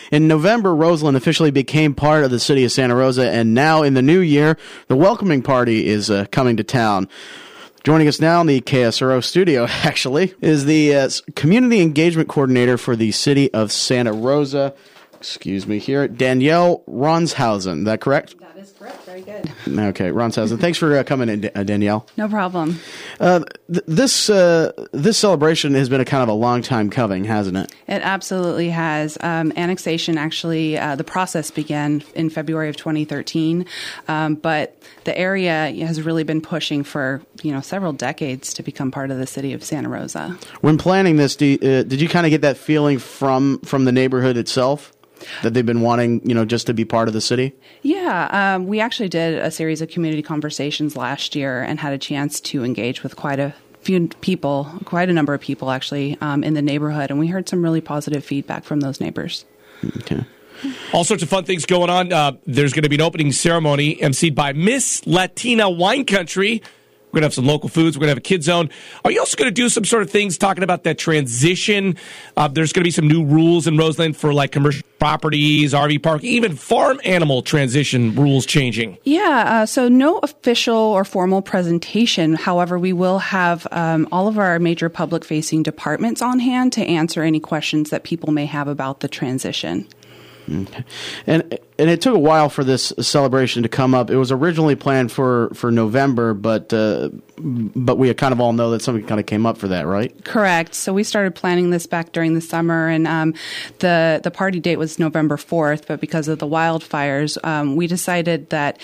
In November, Roseland officially became part of the city of Santa Rosa, and now in the new year, the welcoming party is coming to town. Joining us now in the KSRO studio, actually, is the Community Engagement Coordinator for the city of Santa Rosa. Excuse me here, Danielle Ronshausen. Is that correct? That is correct. Very good. Okay, Ronshausen. Thanks for coming in, Danielle. No problem. This celebration has been a kind of a long time coming, hasn't it? It absolutely has. Annexation, actually, the process began in February of 2013, but the area has really been pushing for several decades to become part of the city of Santa Rosa. When planning this, did you kind of get that feeling from the neighborhood itself? That they've been wanting, just to be part of the city? Yeah, we actually did a series of community conversations last year and had a chance to engage with quite a number of people actually in the neighborhood, and we heard some really positive feedback from those neighbors. Okay. All sorts of fun things going on. There's going to be an opening ceremony emceed by Miss Latina Wine Country. We're going to have some local foods. We're going to have a kid zone. Are you also going to do some sort of things talking about that transition? There's going to be some new rules in Roseland for like commercial properties, RV park, even farm animal transition rules changing. Yeah, so no official or formal presentation. However, we will have all of our major public-facing departments on hand to answer any questions that people may have about the transition. Okay. And it took a while for this celebration to come up. It was originally planned for November, but we kind of all know that something kind of came up for that, right? Correct. So we started planning this back during the summer, and the party date was November 4th, but because of the wildfires, we decided that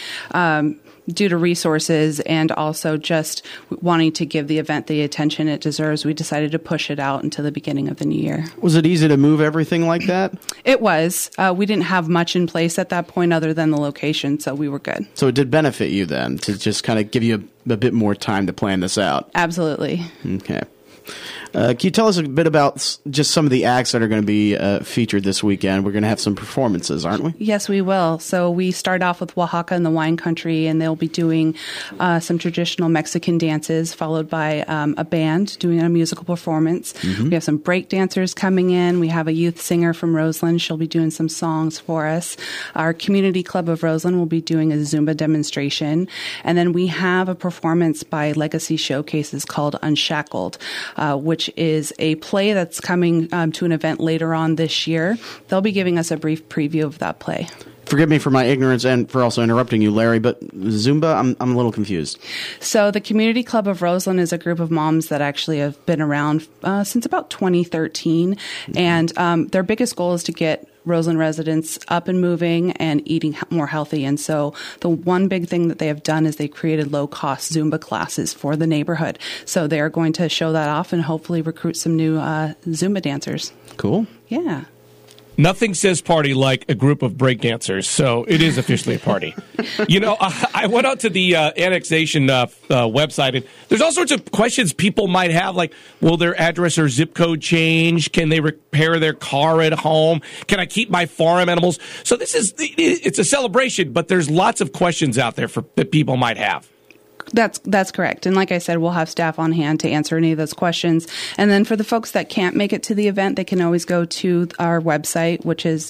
due to resources and also just wanting to give the event the attention it deserves, we decided to push it out until the beginning of the new year. Was it easy to move everything like that? It was. We didn't have much in place at that point other than the location, so we were good. So it did benefit you then to just kind of give you a bit more time to plan this out? Absolutely. Okay. Can you tell us a bit about just some of the acts that are going to be featured this weekend? We're going to have some performances, aren't we? Yes, we will. So we start off with Oaxaca and the Wine Country, and they'll be doing some traditional Mexican dances, followed by a band doing a musical performance. Mm-hmm. We have some break dancers coming in. We have a youth singer from Roseland. She'll be doing some songs for us. Our Community Club of Roseland will be doing a Zumba demonstration. And then we have a performance by Legacy Showcases called Unshackled, which is a play that's coming to an event later on this year. They'll be giving us a brief preview of that play. Forgive me for my ignorance and for also interrupting you, Larry, but Zumba, I'm a little confused. So the Community Club of Roseland is a group of moms that actually have been around since about 2013, and their biggest goal is to get Roseland residents up and moving and eating more healthy. And so the one big thing that they have done is they created low-cost Zumba classes for the neighborhood. So they are going to show that off and hopefully recruit some new Zumba dancers. Cool. Yeah. Nothing says party like a group of breakdancers, so it is officially a party. I went out to the annexation website, and there's all sorts of questions people might have, like, will their address or zip code change? Can they repair their car at home? Can I keep my farm animals? So it's a celebration, but there's lots of questions out there that people might have. That's correct. And like I said, we'll have staff on hand to answer any of those questions. And then for the folks that can't make it to the event, they can always go to our website, which is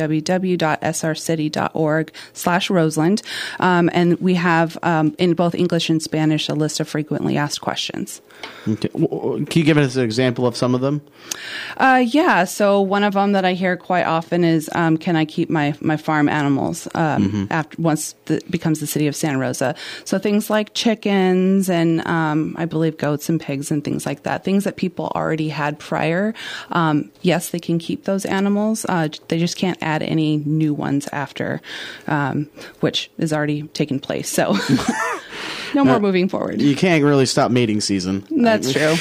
www.srcity.org/Roseland. And we have, in both English and Spanish, a list of frequently asked questions. Okay. Can you give us an example of some of them? Yeah. So one of them that I hear quite often is, can I keep my farm animals once it becomes the city of Santa Rosa? So things like chickens and I believe goats and pigs and things like that. Things that people already had prior. Yes, they can keep those animals. They just can't add any new ones after, which is already taken place. So no more moving forward. You can't really stop mating season. That's true.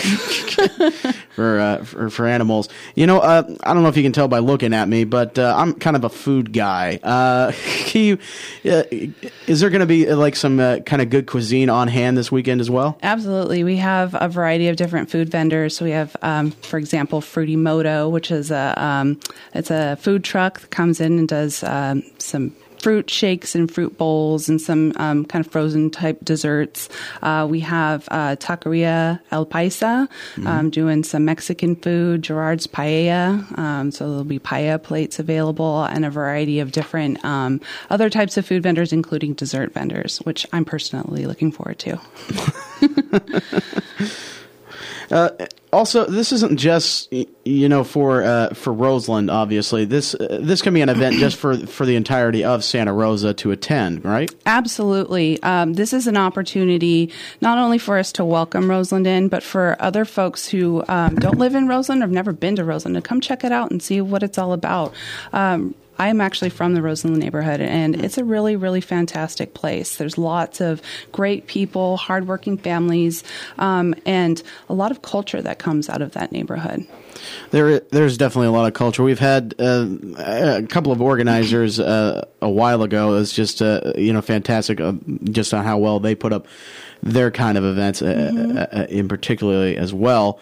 for animals. I don't know if you can tell by looking at me, but I'm kind of a food guy. Is there going to be like some kind of good cuisine on hand this weekend as well? Absolutely. We have a variety of different food vendors. So we have, for example, Fruity Moto, which is it's a food truck that comes in and does some fruit shakes and fruit bowls and some kind of frozen type desserts. We have Taqueria El Paisa doing some Mexican food, Gerard's Paella. So there'll be paella plates available and a variety of different other types of food vendors, including dessert vendors, which I'm personally looking forward to. Also, this isn't just for Roseland. Obviously, this can be an event just for the entirety of Santa Rosa to attend, right? Absolutely. This is an opportunity not only for us to welcome Roseland in, but for other folks who don't live in Roseland or have never been to Roseland to come check it out and see what it's all about. I'm actually from the Roseland neighborhood, and it's a really, really fantastic place. There's lots of great people, hardworking families, and a lot of culture that comes out of that neighborhood. There's definitely a lot of culture. We've had a couple of organizers a while ago. It was just fantastic, just on how well they put up their kind of events, in particularly as well.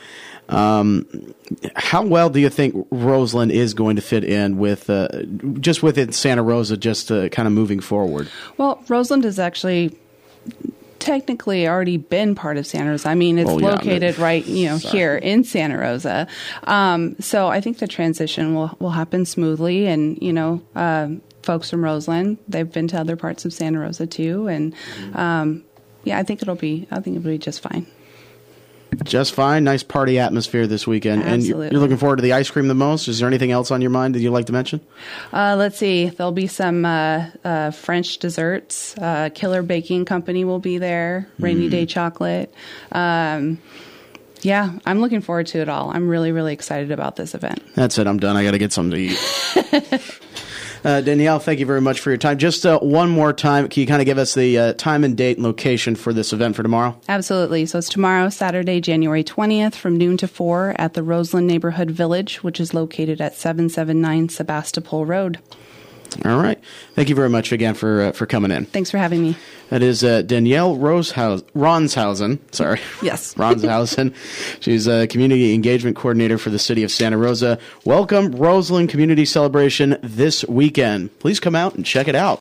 How well do you think Roseland is going to fit in with just within Santa Rosa, just kind of moving forward? Well, Roseland has actually technically already been part of Santa Rosa. I mean, it's located right, here in Santa Rosa. So I think the transition will happen smoothly, and folks from Roseland, they've been to other parts of Santa Rosa too, and I think it'll be just fine. Just fine. Nice party atmosphere this weekend. Absolutely. And you're looking forward to the ice cream the most? Is there anything else on your mind that you'd like to mention? Let's see. There'll be some French desserts. Killer Baking Company will be there. Rainy Day Chocolate. I'm looking forward to it all. I'm really, really excited about this event. That's it. I'm done. I got to get something to eat. Danielle, thank you very much for your time. Just one more time, can you kind of give us the time and date and location for this event for tomorrow? Absolutely. So it's tomorrow, Saturday, January 20th, from noon to 4 at the Roseland Neighborhood Village, which is located at 779 Sebastopol Road. All right. Thank you very much again for coming in. Thanks for having me. That is Danielle Ronshausen. Sorry. Yes. Ronshausen. She's a Community Engagement Coordinator for the City of Santa Rosa. Welcome, Roseland Community Celebration this weekend. Please come out and check it out.